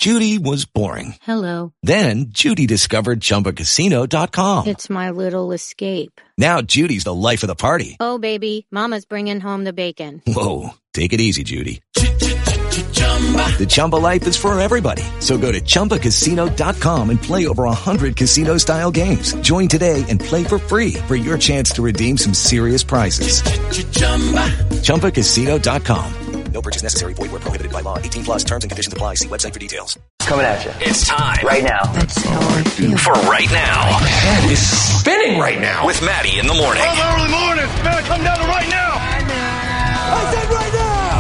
Judy was boring. Hello. Then Judy discovered ChumbaCasino.com. It's my little escape. Now Judy's the life of the party. Oh, baby, mama's bringing home the bacon. Whoa, take it easy, Judy. The Chumba life is for everybody. So go to ChumbaCasino.com and play over 100 casino-style games. Join today and play for free for your chance to redeem some serious prizes. ChumbaCasino.com. No purchase necessary. Void where prohibited by law. 18 plus terms and conditions apply. See website for details. Coming at you. It's time. Right now. That's how I feel. For Right Now. And it's spinning right now. With Maddie in the morning. Oh, early morning. Better come down to Right Now. I said right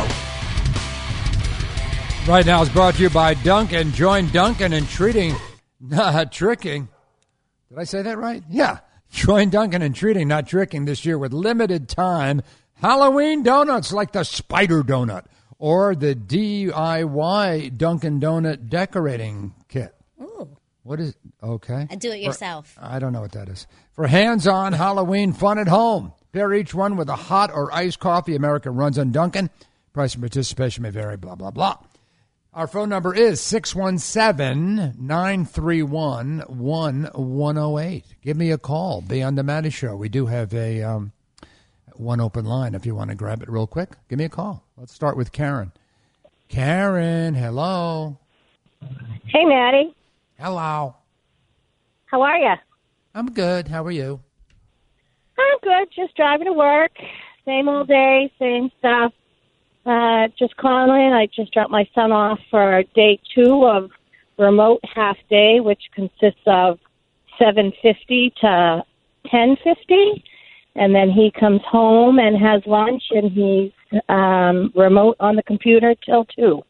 now. Right Now is brought to you by Dunkin'. Join Dunkin' in tricking. Did I say that right? Yeah. Join Dunkin' in treating, not tricking, this year with limited time Halloween donuts like the Spider Donut or the DIY Dunkin' Donut decorating kit. Ooh. What is okay? Do it yourself. I don't know what that is. For hands-on Halloween fun at home. Pair each one with a hot or iced coffee America runs on Dunkin'. Price and participation may vary, blah, blah, blah. Our phone number is 617-931-1108. Give me a call. Be on the Maddie Show. We do have a one open line if you want to grab it real quick. Give me a call. Let's start with Karen. Karen, hello. Hey, Maddie. Hello. How are you? I'm good. How are you? I'm good. Just driving to work. Same old day, same stuff. Just calling. I just dropped my son off for day 2 of remote half day, which consists of 7:50 to 10:50. And then he comes home and has lunch, and he's remote on the computer till 2.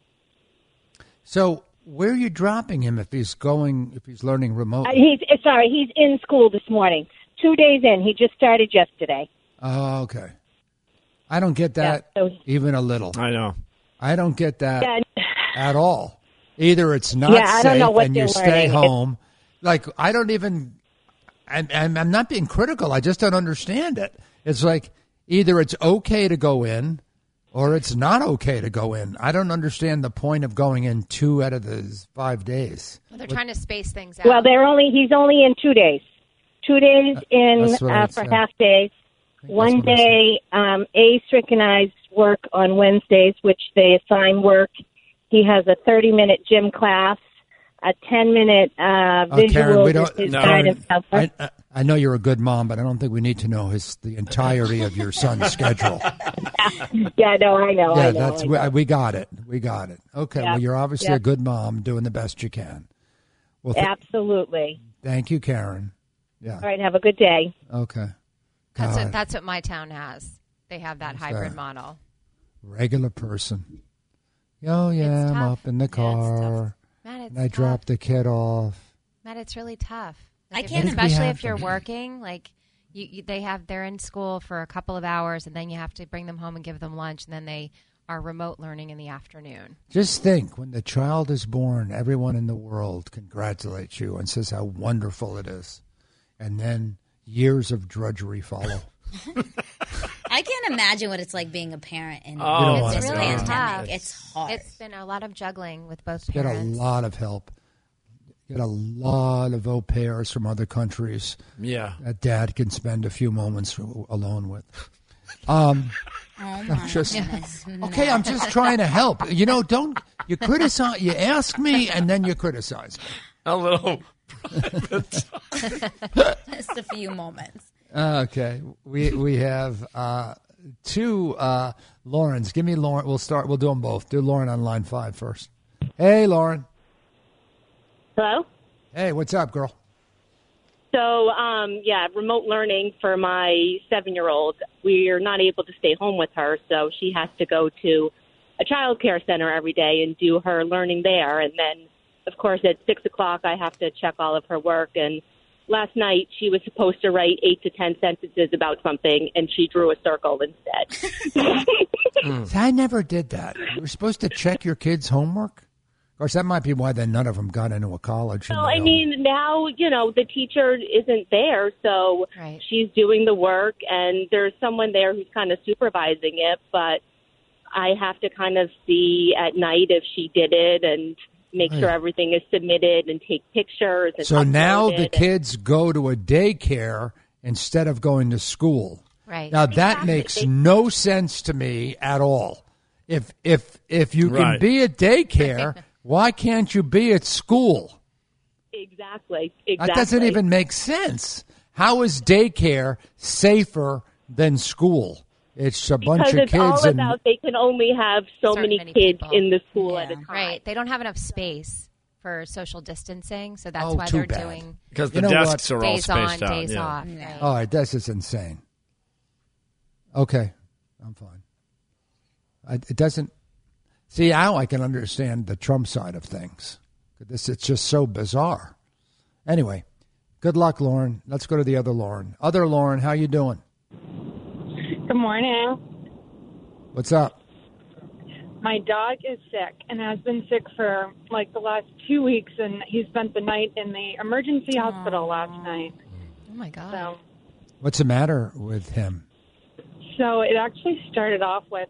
So where are you dropping him if he's learning remote? He's in school this morning. 2 days in. He just started yesterday. Oh, okay. I don't get that even a little. I know. I don't get that at all. Either it's not I don't safe know what and you they're stay learning. home. Like, I don't even... I'm not being critical. I just don't understand it. It's like either it's okay to go in or it's not okay to go in. I don't understand the point of going in 2 out of the 5 days. Well, they're trying to space things out. Well, he's only in 2 days. 2 days in for half days. One day, Ace recognized work on Wednesdays, which they assign work. He has a 30-minute gym class, a 10-minute visual with his guidance counselor. I know you're a good mom, but I don't think we need to know the entirety of your son's schedule. Yeah, no, I know. Yeah, I know. we got it. We got it. Okay, Yeah. well, you're obviously a good mom doing the best you can. Well, Absolutely. Thank you, Karen. Yeah. All right, have a good day. Okay. That's what my town has. They have that hybrid model. Regular person. Oh, yeah, I'm up in the car. Matt, and I dropped the kid off. Matt, it's really tough. I can't especially if you're working. Like, they're in school for a couple of hours, and then you have to bring them home and give them lunch, and then they are remote learning in the afternoon. Just think, when the child is born, everyone in the world congratulates you and says how wonderful it is. And then years of drudgery follow. I can't imagine what it's like being a parent in it's this really pandemic. tough. It's hard. It's been a lot of juggling with both Get parents. a lot of help. Get a lot of au pairs from other countries. Yeah. That dad can spend a few moments alone with. Oh my goodness. Okay, I'm just trying to help. You know, you criticize, you ask me and then you criticize me. A little Just a few moments. Okay, we have 2 Laurens. Give me Lauren. We'll do them both. Do Lauren on line 5 first. Hey, Lauren. Hello? Hey, what's up, girl? So, remote learning for my 7-year-old. We're not able to stay home with her, so she has to go to a child care center every day and do her learning there. And then, of course, at 6 o'clock, I have to check all of her work. And last night, she was supposed to write 8 to 10 sentences about something, and she drew a circle instead. See, I never did that. You were supposed to check your kids' homework? Of course, that might be why then none of them got into a college. Well, I mean, now, the teacher isn't there, so she's doing the work, and there's someone there who's kind of supervising it, but I have to kind of see at night if she did it, and make sure everything is submitted and take pictures. And so now the uploaded. kids go to a daycare instead of going to school. Right. Now that makes no sense to me at all. If you can Right. be at daycare, why can't you be at school? Exactly. That doesn't even make sense. How is daycare safer than school? It's a bunch Because of it's kids all and about they can only have so Certain many many kids people. in the school Yeah. at a time. Right. They don't have enough space for social distancing, so that's Oh, why too they're bad. doing Because You the know what? desks are all days on, spaced out. days yeah. off. Yeah. all right, this is insane. Okay, I'm fine. It doesn't. See, now I can understand the Trump side of things. It's just so bizarre. Anyway, good luck, Lauren. Let's go to the other Lauren. Other Lauren, how you doing? Good morning. What's up? My dog is sick and has been sick for like the last 2 weeks, and he spent the night in the emergency hospital last night. Oh my God. So, What's the matter with him? so it actually started off with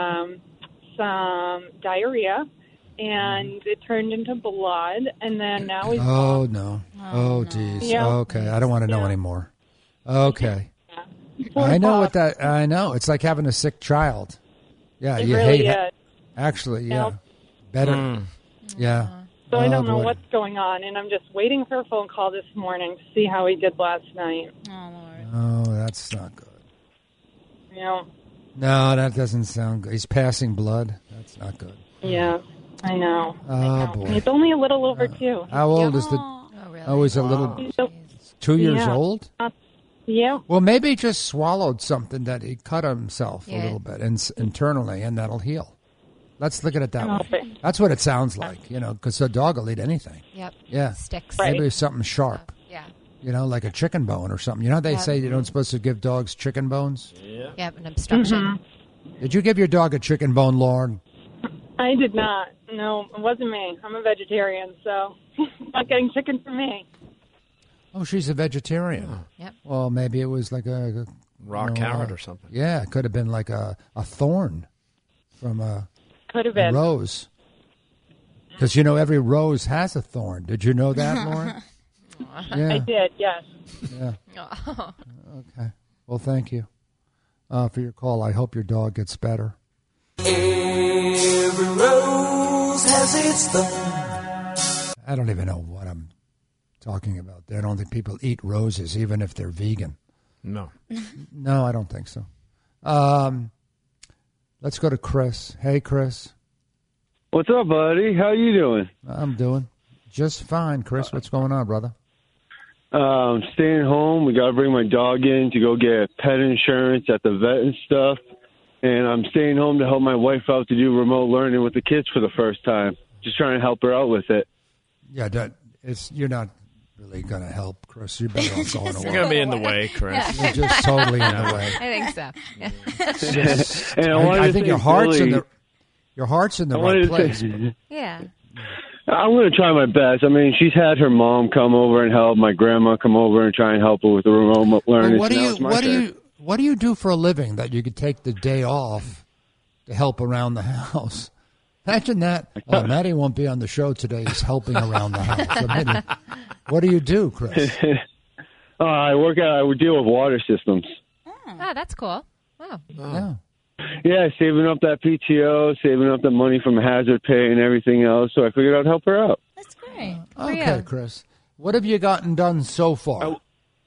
some diarrhea, and it turned into blood, and then now he's Oh no. Oh geez. Yeah. Okay, I don't want to know Yeah. anymore. Okay. Poor I know pup. what that. I know. It's like having a sick child. Yeah, It you really hate. is. Actually, yeah. Yep. Better. Yeah. So I don't Oh, know boy. what's going on, and I'm just waiting for a phone call this morning to see how he did last night. Oh, Lord. Oh, that's not good. You know? No, that doesn't sound good. He's passing blood. That's not good. Yeah, I know. Oh boy. He's only a little over 2. How old is the? Oh, really? Oh, he's a little. So, 2 years Yeah. old. yeah. Well, maybe he just swallowed something that he cut himself a Yeah. little bit internally, and that'll heal. Let's look at it that way. Okay. That's what it sounds like, because a dog will eat anything. Yep. Yeah. Sticks. Right. Maybe it's something sharp, Yeah. like a chicken bone or something. You know how they Yeah. say you don't supposed to give dogs chicken bones? Yep. An obstruction. Did you give your dog a chicken bone, Lauren? I did not. No, it wasn't me. I'm a vegetarian, so not getting chicken from me. Oh, she's a vegetarian. Yep. Well, maybe it was like a Raw carrot or something. Yeah, it could have been like a thorn from a Could have been. rose. Because, every rose has a thorn. Did you know that, Lauren? Yeah. I did, yes. Yeah. Okay. Well, thank you for your call. I hope your dog gets better. Every rose has its thorn. I don't even know what I'm talking about there. I don't think people eat roses, even if they're vegan. No. No, I don't think so. Let's go to Chris. Hey, Chris. What's up, buddy? How you doing? I'm doing just fine. Chris, what's going on, brother? I'm staying home. We got to bring my dog in to go get pet insurance at the vet and stuff. And I'm staying home to help my wife out to do remote learning with the kids for the first time. Just trying to help her out with it. Yeah, you're not really going to help, Chris. You're better off going You're away. going to be in the way, Chris. You're just totally in the way. I think so. And I think your heart's in the right place. Yeah. I'm going to try my best. I mean, she's had her mom come over and help, my grandma come over and try and help her with the remote learning. Well, So now it's my turn. what do you do for a living that you could take the day off to help around the house? Imagine that. Oh, Maddie won't be on the show today. He's helping around the house. I mean, what do you do, Chris? I would deal with water systems. Oh, that's cool. Wow. Yeah. Yeah, saving up that PTO, saving up the money from hazard pay and everything else. So I figured I'd help her out. That's great. Okay, Chris. What have you gotten done so far?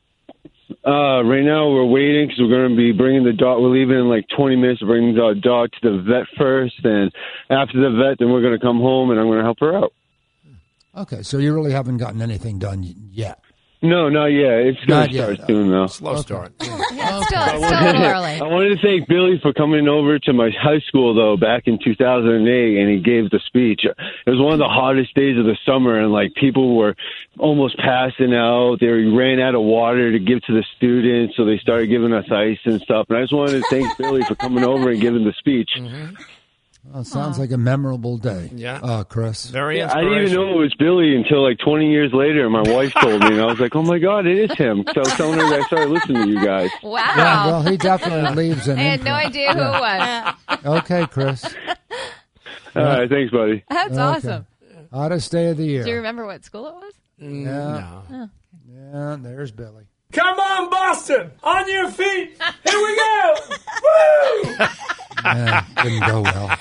Right now we're waiting because we're going to be bringing the dog. We're leaving in like 20 minutes to bring the dog to the vet first. And after the vet, then we're going to come home and I'm going to help her out. Okay, so you really haven't gotten anything done yet. No, not yet. It's going to start soon, though. Slow start. Yeah, it's still a little early. I wanted to thank Billy for coming over to my high school, though, back in 2008, and he gave the speech. It was one of the hottest days of the summer, and, like, people were almost passing out. They ran out of water to give to the students, so they started giving us ice and stuff. And I just wanted to thank Billy for coming over and giving the speech. Well, it sounds like a memorable day. Yeah. Chris. Very I didn't even know it was Billy until like 20 years later. My wife told me, and I was like, oh, my God, it is him. So I was telling her that I started listening to you guys. Wow. Yeah, well, he definitely leaves an I had no imprint. idea who it was. Okay, Chris. All right, thanks, buddy. That's Okay. awesome. Hottest day of the year. Do you remember what school it was? Yeah. Oh. Yeah, there's Billy. Come on, Boston! On your feet! Here we go! Woo! Yeah, didn't go well.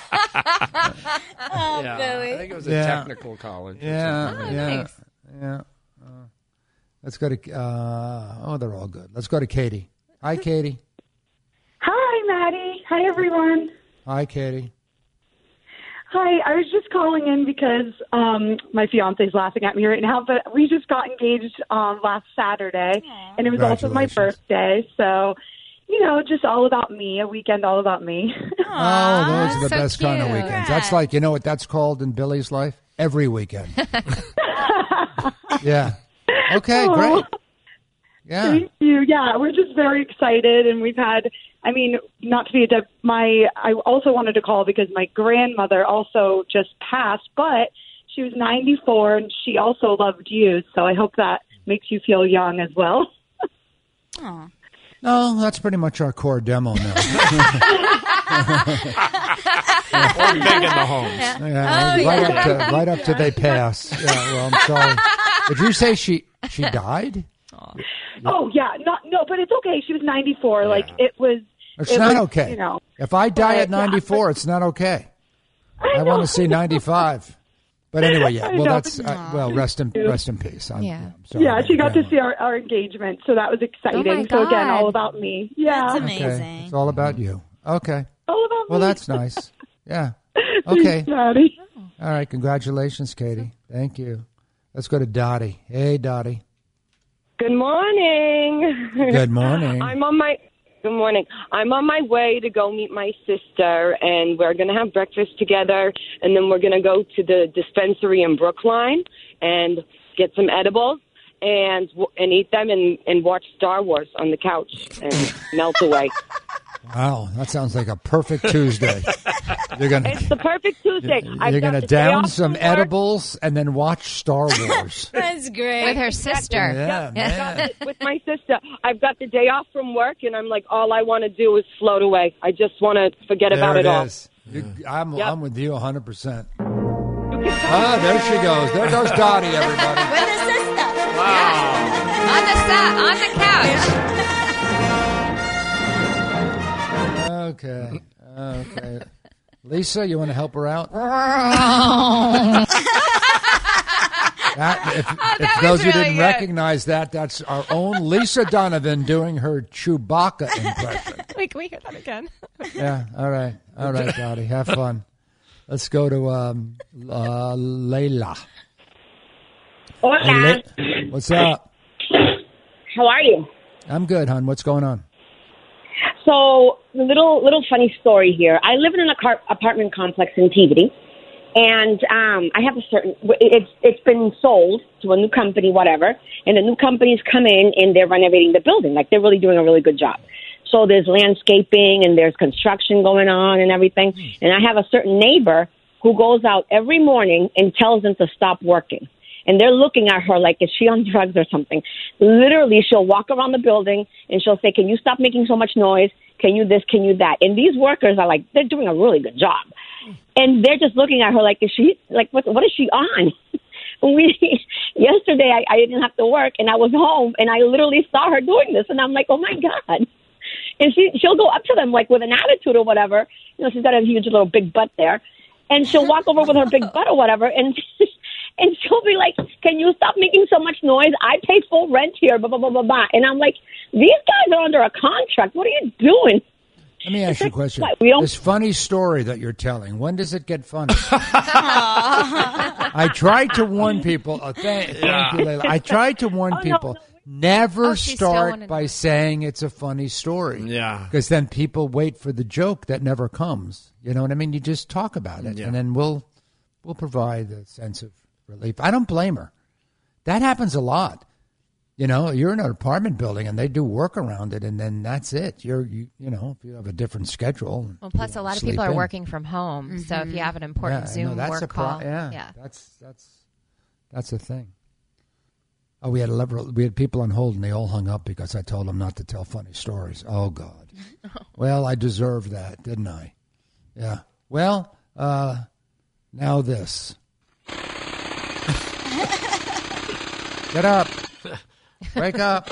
Oh, Yeah, Billy. I think it was a technical college. Yeah, or yeah, nice. yeah. Let's go to. They're all good. Let's go to Katie. Hi, Katie. Hi, Maddie. Hi, everyone. Hi, Katie. Hi, I was just calling in because my fiance's laughing at me right now, but we just got engaged last Saturday, and it was also my birthday, so, just all about me, a weekend all about me. Oh, those are the so best kind of cute. weekends. That's like, you know what that's called in Billy's life? Every weekend. Yeah. Okay, Aw. great. Yeah. Thank you. Yeah, we're just very excited, and we've had, not to be I also wanted to call because my grandmother also just passed, but she was 94, and she also loved you, so I hope that makes you feel young as well. Aw. No, that's pretty much our core demo now. Or big in the homes. Yeah, right up to they pass. Yeah, well, I'm sorry. Did you say she died? Oh, yeah. No, but it's okay. She was 94. Like, it was... It's not was, okay. You know, if I die at 94, it's not okay. I want to see 95. But anyway, yeah. Well, that's rest in peace. I'm sorry. Yeah, she got to see our engagement, so that was exciting. Oh my so again, God. all about me. Yeah, That's amazing. Okay. It's all about you. Okay. all about me. Well, that's nice. Yeah. Okay. Thanks, Daddy. All right. Congratulations, Katie. Thank you. Let's go to Dottie. Hey, Dottie. Good morning. Good morning. Good morning. I'm on my way to go meet my sister, and we're going to have breakfast together, and then we're going to go to the dispensary in Brookline and get some edibles and eat them and watch Star Wars on the couch and melt away. Wow, that sounds like a perfect Tuesday. It's the perfect Tuesday. You're going to down some edibles and then watch Star Wars. That's great. With her sister. Yeah, man. With my sister. I've got the day off from work, and I'm like, all I want to do is float away. I just want to forget about it all. Is. I'm with you 100%. Oh, there she goes. There goes Dottie, everybody. With the sister. Wow. On the couch. Okay. Lisa, you want to help her out? If those who didn't recognize that, that's our own Lisa Donovan doing her Chewbacca impression. Wait, can we hear that again? Yeah, all right, Dottie, have fun. Let's go to Layla. Hola. What's up? How are you? I'm good, hon. What's going on? So, a little funny story here. I live in an apartment complex in Peabody, and I have it's been sold to a new company, whatever, and the new company's come in and they're renovating the building. Like, they're really doing a really good job. So there's landscaping and there's construction going on and everything. And I have a certain neighbor who goes out every morning and tells them to stop working. And they're looking at her like, is she on drugs or something? Literally, she'll walk around the building and she'll say, can you stop making so much noise? Can you this? Can you that? And these workers are like, they're doing a really good job. And they're just looking at her like, is she, like, what is she on? Yesterday, I didn't have to work and I was home and I literally saw her doing this. And I'm like, oh my God. And she'll go up to them like with an attitude or whatever. You know, she's got a huge little big butt there. And she'll walk over with her big butt or whatever. And she'll be like, can you stop making so much noise? I pay full rent here, blah, blah, blah, blah, blah. And I'm like, these guys are under a contract. What are you doing? Let me ask you a question. What, this funny story that you're telling, when does it get funny? I tried to warn people. Thank you, Layla. I tried to warn people. Never start by saying it's a funny story. Yeah. Because then people wait for the joke that never comes. You know what I mean? You just talk about it, and then we'll provide a sense of relief. I don't blame her. That happens a lot. You know, you're in an apartment building and they do work around it, and then that's it. You know, if you have a different schedule. Well, plus a lot of people are working from home, so if you have an important Zoom work call, that's the thing. Oh, we had people on hold and they all hung up because I told them not to tell funny stories. Oh God. Well, I deserved that, didn't I? Yeah. Well, now this. Get up. Wake up.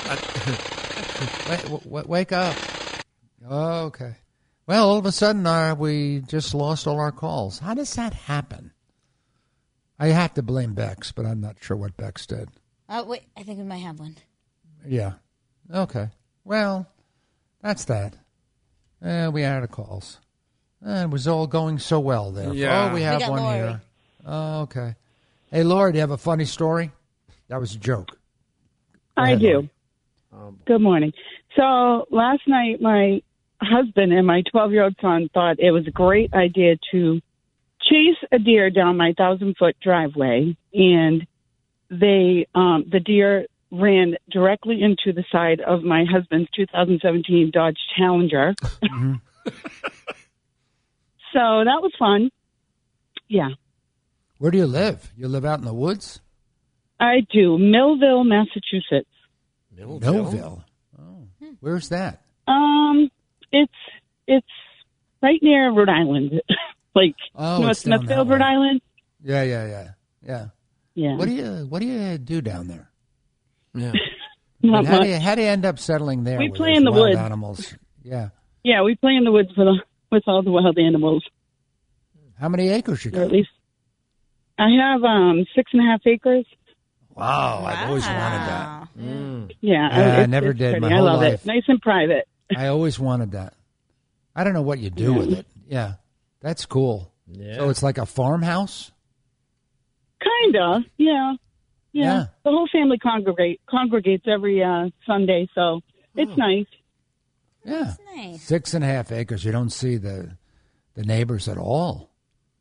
Wake up. Oh, okay. Well, all of a sudden, we just lost all our calls. How does that happen? I have to blame Bex, but I'm not sure what Bex did. Wait, I think we might have one. Yeah. Okay. Well, that's that. We had our calls. It was all going so well there. Yeah. Oh, we have one Lori. here. Oh, okay. Hey, Laura, do you have a funny story? That was a joke. I do. Good morning. So last night, my husband and my 12-year-old son thought it was a great idea to chase a deer down my 1,000-foot driveway, and the deer ran directly into the side of my husband's 2017 Dodge Challenger. Mm-hmm. So that was fun. Yeah. Where do you live? You live out in the woods? I do. Millville, Massachusetts. Millville? Oh. Where's that? It's right near Rhode Island. Like North it's down that Smithfield, way. Rhode Island. Yeah. Yeah. What do you do down there? Yeah. Not how much. do you end up settling there? We where play there's in the wild woods. Animals. Yeah. Yeah, we play in the woods with all the wild animals. How many acres you Or got? at least I have 6.5 acres. Wow, I've always wanted that. Yeah, I it's- never it's did. pretty. My I whole love life. it. Nice and private. I always wanted that. I don't know what you do with it. Yeah, that's cool. Yeah. So it's like a farmhouse? Kinda. Yeah. Yeah. The whole family congregates every Sunday, so it's nice. Yeah. Nice. 6.5 acres. You don't see the neighbors at all.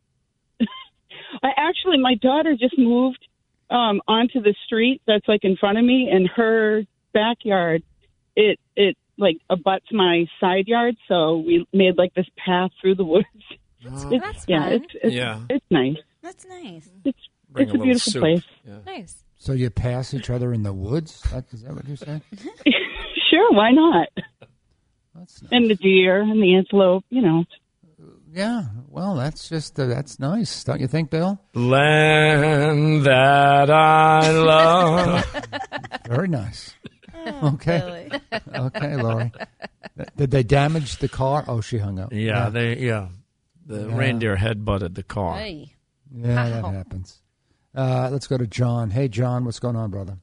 Actually, my daughter just moved onto the street that's like in front of me, and her backyard, it like abuts my side yard, so we made like this path through the woods. That's yeah, fun. it's nice. That's nice. It's Bring a a little beautiful soup. place. Yeah. Nice. So you pass each other in the woods? Is that what you said? Sure, why not? That's nice. And the deer and the antelope, Yeah. Well, that's nice, don't you think, Bill? Land that I love. Very nice. Okay. Okay, Lori. Did they damage the car? Oh, she hung up. Yeah. The reindeer head-butted the car. Hey. Yeah, that happens. Let's go to John. Hey, John, what's going on, brother?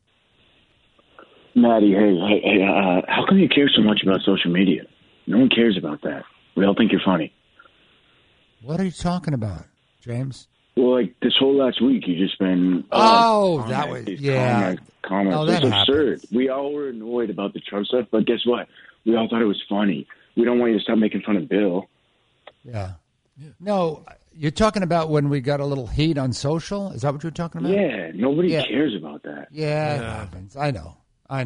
Maddie, hey, how come you care so much about social media? No one cares about that. We all think you're funny. What are you talking about, James? Well, like this whole last week, you just been. That was Comments. Oh, that It's absurd. happens. We all were annoyed about the Trump stuff, but guess what? We all thought it was funny. We don't want you to stop making fun of Bill. Yeah. No, you're talking about when we got a little heat on social? Is that what you're talking about? Yeah, nobody cares about that. Yeah, it happens. I know.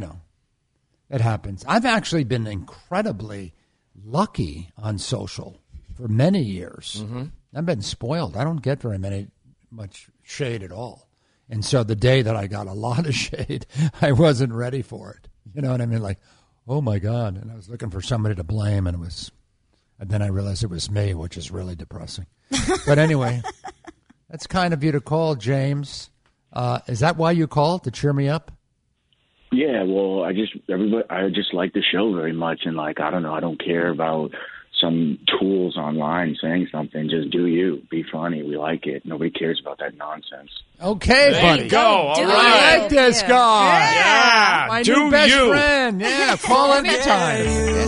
It happens. I've actually been incredibly lucky on social for many years. Mm-hmm. I've been spoiled. I don't get very much shade at all. And so the day that I got a lot of shade, I wasn't ready for it. You know what I mean? Like, oh my God. And I was looking for somebody to blame, and then I realized it was me, which is really depressing. But anyway, that's kind of you to call, James. Is that why you called, to cheer me up? Yeah, well, I just like the show very much, and I don't care about some tools online saying something. Just do you. Be funny. We like it. Nobody cares about that nonsense. Okay, there buddy. You go. All right. I like this guy. Yeah. My do new best you. friend. Yeah, call anytime.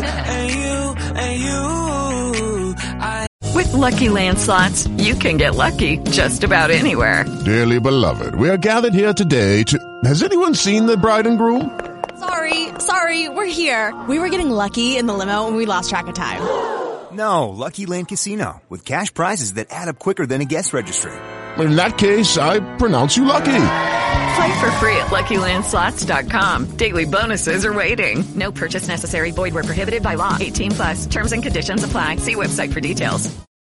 With Lucky Land Slots, you can get lucky just about anywhere. Dearly beloved, we are gathered here today to... Has anyone seen the bride and groom? Sorry, we're here. We were getting lucky in the limo and we lost track of time. No, Lucky Land Casino, with cash prizes that add up quicker than a guest registry. In that case, I pronounce you lucky. Play for free at LuckyLandSlots.com. Daily bonuses are waiting. No purchase necessary. Void where prohibited by law. 18+. Terms and conditions apply. See website for details.